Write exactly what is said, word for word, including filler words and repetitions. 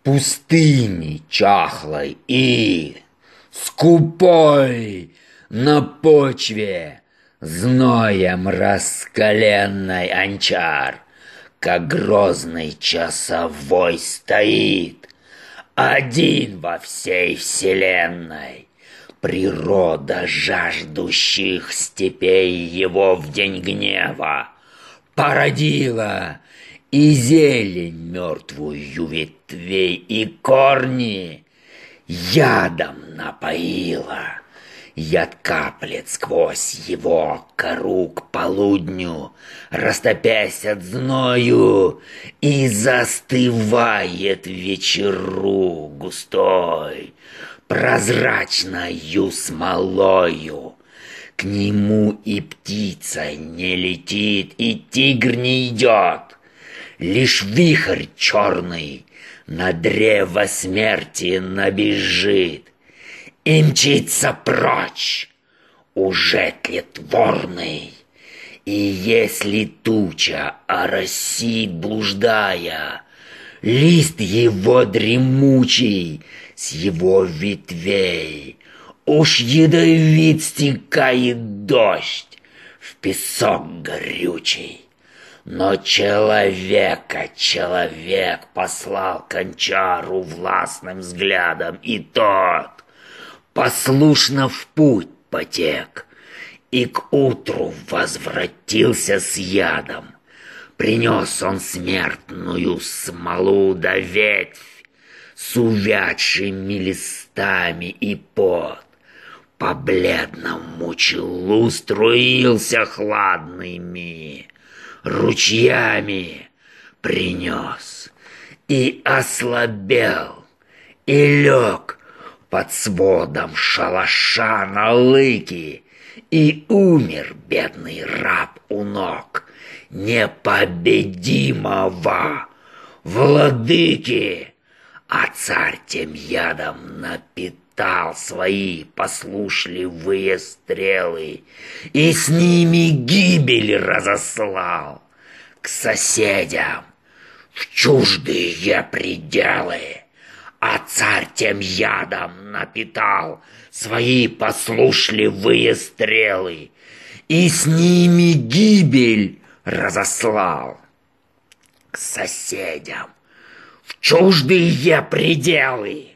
пустыни чахлой и скупой на почве зноем раскаленной Анчар, как грозный часовой стоит, один во всей вселенной. Природа жаждущих степей его в день гнева породила и зелень мертвую ветвей, и корни ядом напоила. Яд каплет сквозь его кору к полудню, растопясь от зною, и застывает вечеру густой, прозрачною смолою. К нему и птица не летит, и тигр не идет. Лишь вихрь черный на древо смерти набежит и мчится прочь, уже тлетворный. И если туча оросит, блуждая, лист его дремучий с его ветвей, уж ядовит стекает дождь в песок горючий. Но человека человек послал к Анчару властным взглядом, и тот послушно в путь потек, и к утру возвратился с ядом. Принес он смертную смолу да ветвь с увядшими листами, и пот по бледному челу струился хладными ручьями. Принес и ослабел, и лег под сводом шалаша на лыки, и умер бедный раб у ног непобедимого владыки. А царь тем ядом напитал свои послушливые стрелы, и с ними гибель разослал к соседям в чуждые пределы. А царь тем ядом напитал свои послушливые стрелы, и с ними гибель разослал к соседям в чуждые пределы.